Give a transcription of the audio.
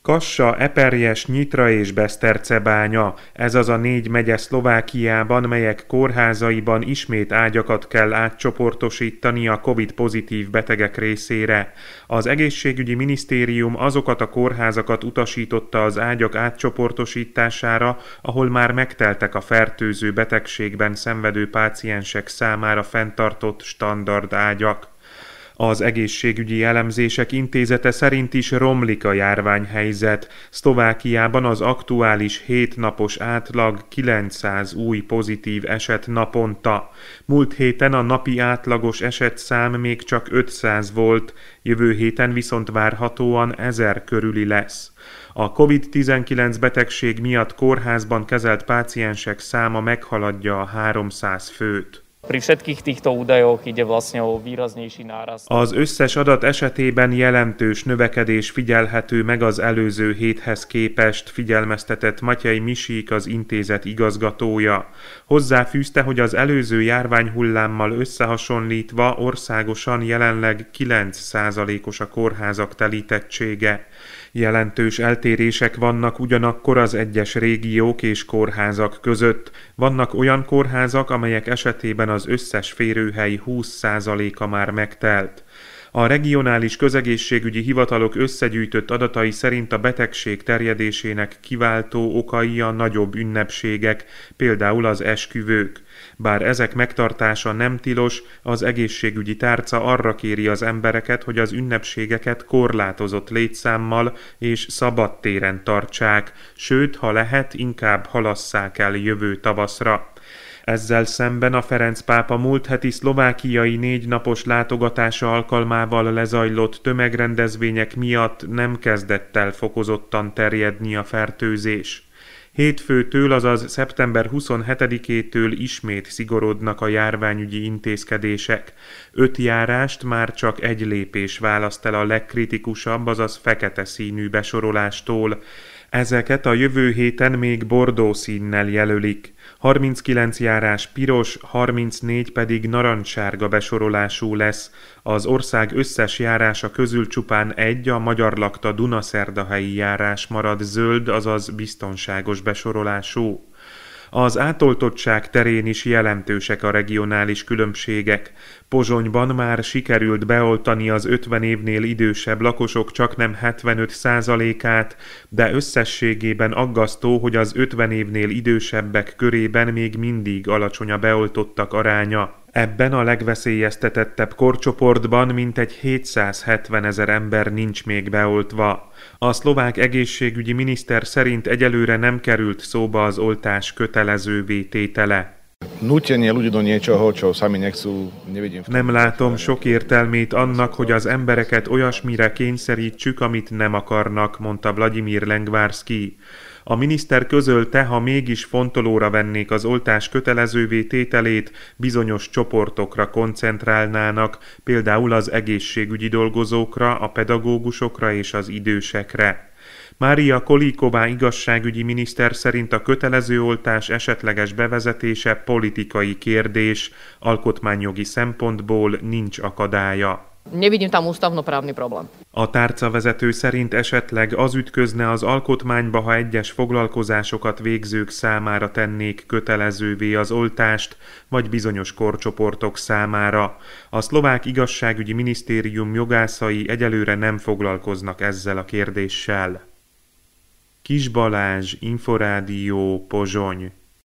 Kassa, Eperjes, Nyitra és Besztercebánya. Ez az a 4 megye Szlovákiában, melyek kórházaiban ismét ágyakat kell átcsoportosítani a Covid-pozitív betegek részére. Az egészségügyi minisztérium azokat a kórházakat utasította az ágyak átcsoportosítására, ahol már megteltek a fertőző betegségben szenvedő páciensek számára fenntartott standard ágyak. Az egészségügyi elemzések intézete szerint is romlik a járványhelyzet. Szlovákiában az aktuális 7 napos átlag 900 új pozitív eset naponta. Múlt héten a napi átlagos esetszám még csak 500 volt, jövő héten viszont várhatóan 1000 körüli lesz. A COVID-19 betegség miatt kórházban kezelt páciensek száma meghaladja a 300 főt. Az összes adat esetében jelentős növekedés figyelhető meg az előző héthez képest, figyelmeztetett Matyej Misík, az intézet igazgatója. Hozzáfűzte, hogy az előző járványhullámmal összehasonlítva országosan jelenleg 9%-os a kórházak telítettsége. Jelentős eltérések vannak ugyanakkor az egyes régiók és kórházak között. Vannak olyan kórházak, amelyek esetében az összes férőhely 20%-a már megtelt. A regionális közegészségügyi hivatalok összegyűjtött adatai szerint a betegség terjedésének kiváltó okai a nagyobb ünnepségek, például az esküvők. Bár ezek megtartása nem tilos, az egészségügyi tárca arra kéri az embereket, hogy az ünnepségeket korlátozott létszámmal és szabad téren tartsák, sőt, ha lehet, inkább halasszák el jövő tavaszra. Ezzel szemben a Ferenc pápa múlt heti szlovákiai 4 napos látogatása alkalmával lezajlott tömegrendezvények miatt nem kezdett el fokozottan terjedni a fertőzés. Hétfőtől, azaz szeptember 27-től ismét szigorodnak a járványügyi intézkedések. 5 járást már csak 1 lépés választ el a legkritikusabb, azaz fekete színű besorolástól. Ezeket a jövő héten még bordó színnel jelölik. 39 járás piros, 34 pedig narancssárga besorolású lesz. Az ország összes járása közül csupán 1, a Magyarlakta Dunaszerdahelyi járás marad zöld, azaz biztonságos besorolású. Az átoltottság terén is jelentősek a regionális különbségek. Pozsonyban már sikerült beoltani az 50 évnél idősebb lakosok csaknem 75%-át, de összességében aggasztó, hogy az 50 évnél idősebbek körében még mindig alacsony a beoltottak aránya. Ebben a legveszélyeztetettebb korcsoportban mintegy 770 000 ember nincs még beoltva. A szlovák egészségügyi miniszter szerint egyelőre nem került szóba az oltás kötelezővé tétele. Nem látom sok értelmét annak, hogy az embereket olyasmire kényszerítsük, amit nem akarnak, mondta Vladimír Lengvarský. A miniszter közölte, ha mégis fontolóra vennék az oltás kötelezővé tételét, bizonyos csoportokra koncentrálnának, például az egészségügyi dolgozókra, a pedagógusokra és az idősekre. Mária Kolíková igazságügyi miniszter szerint a kötelező oltás esetleges bevezetése politikai kérdés, alkotmányjogi szempontból nincs akadálya. Nevidím tam ústavnoprávny problém. A tárcavezető szerint esetleg az ütközne az alkotmányba, ha egyes foglalkozásokat végzők számára tennék kötelezővé az oltást, vagy bizonyos korcsoportok számára. A szlovák igazságügyi minisztérium jogászai egyelőre nem foglalkoznak ezzel a kérdéssel. Kis Balázs, Inforádió, Pozsony.